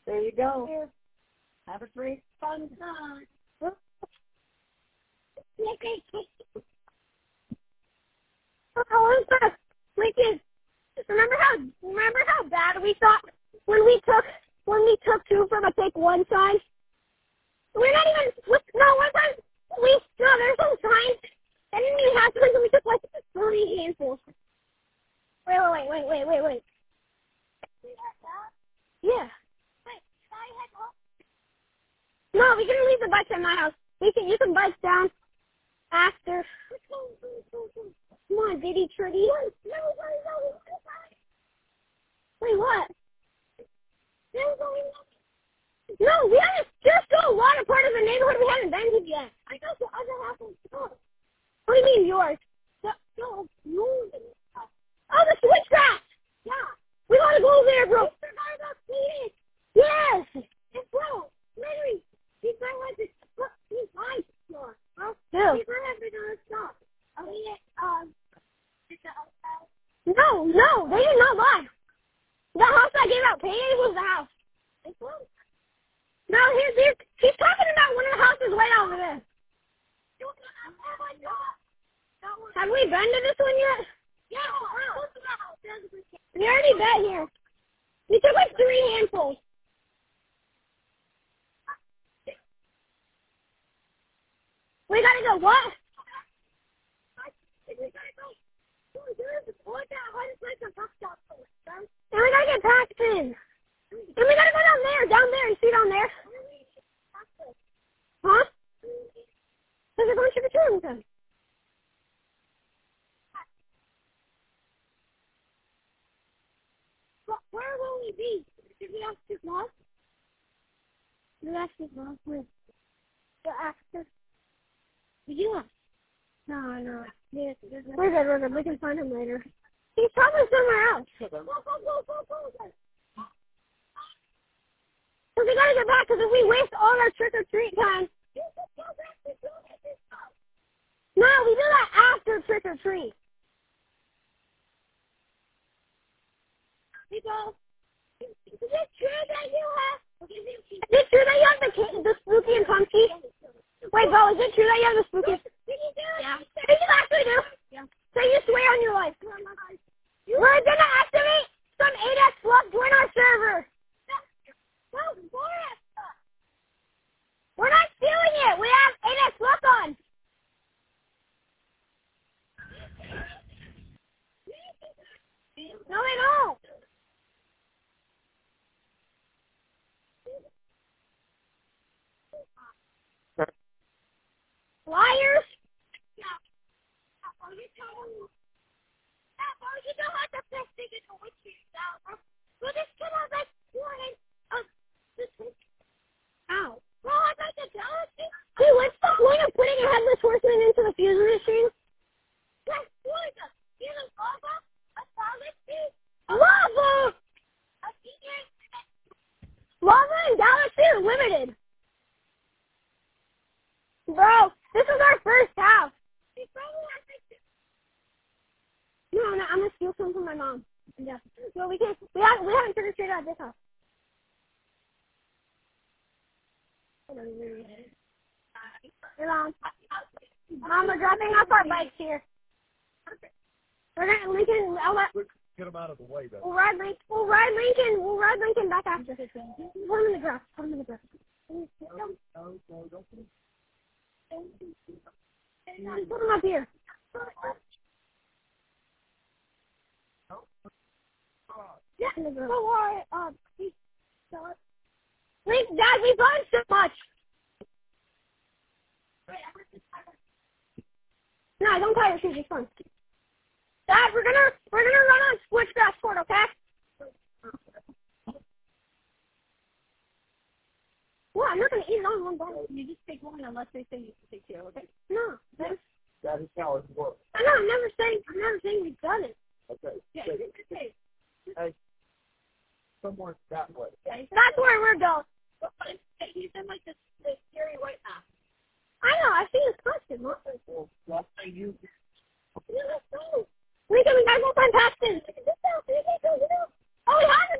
There you go. Have a great fun time. Oh, Lincoln, remember how bad we thought when we took two from a take one sign? We're not even one time there's some signs that didn't even have to, and we took like 30 handfuls. Wait. Yeah. No, we can leave the bikes at my house. You can bike down after. Come on, Diddy Tritty. Wait, what? No, we haven't. There's still a lot of part of the neighborhood we haven't been to yet. I got the other half of the store. What do you mean yours? No. Oh, the switchgrass. Yeah. We gotta go there, bro. Yes. And bro, literally, he's going to he's my store. Yeah. He's going to have to do his stuff. No, they did not buy. The house I gave out paid was the house. No, he's talking about one of the houses way over there. Have we been to this one yet? Yeah. We already been here. We took like 3 handfuls. We gotta go what? And we gotta get Paxton. And we gotta go down there. You see down there? Huh? Because we're going trick-or-treating with them. Where will we be? Did we have to walk? Did we have to walk with the actor? Yeah. No. Yeah, we're good. We can find him later. He's probably somewhere else. Go. Because we gotta get back, because if we waste all our trick-or-treat time. No, we do that after trick-or-treat. People, is it true that you have? Is it true that you have the spooky and pumpkin? Wait, Bo, is it true that you have the spooky? Yeah. Did you actually do? Yeah. So you swear on your life? We're gonna activate some 8X Fluff. Join our server. We're not stealing it. We have 8X Fluff on. No, they don't. Liars! Yeah. You don't have the best thing in the witch yourself. Well, this kid has like warning of this week. Ow. Well, I'd like to tell it. Hey, what's the point of putting a headless horseman into the fuse machine? That's what the feeling lava? A solid piece. Lava! Lava and Galaxy are limited. Bro, this is our first house. No, I'm gonna steal some from my mom. Yeah. No, we haven't trick-or-treated at this house. Hey, Mom, we're dropping off our bikes here. We're gonna Lincoln. Get them out of the way, though. We'll ride Lincoln back after. Put him in the grass. Put him in the grass. No, don't put them. Put him up here. Yeah, in the grass. Dad, we've done so much. No, don't tie your shoes. It's fun. Dad, we're gonna run on switchgrass court, okay? Well, I'm not gonna eat it on one bone. You just take one unless they say you can take 2, okay? No, That is how it works. I'm never saying we've done it. Okay. Yeah, Hey, somewhere that way. That's where we're going. You said like the scary white map. I know. I see his costume. Well, that's how you. We gotta go find Paxton. Oh, we have